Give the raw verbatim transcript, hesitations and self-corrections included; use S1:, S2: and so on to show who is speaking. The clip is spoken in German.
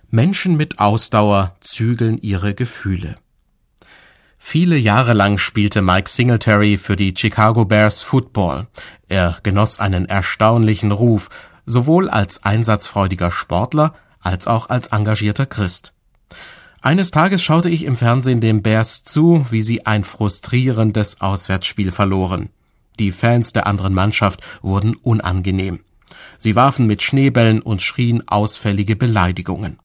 S1: Menschen mit Ausdauer zügeln ihre Gefühle. Viele Jahre lang spielte Mike Singletary für die Chicago Bears Football. Er genoss einen erstaunlichen Ruf, sowohl als einsatzfreudiger Sportler als auch als engagierter Christ. Eines Tages schaute ich im Fernsehen den Bears zu, wie sie ein frustrierendes Auswärtsspiel verloren. Die Fans der anderen Mannschaft wurden unangenehm. Sie warfen mit Schneebällen und schrien ausfällige Beleidigungen.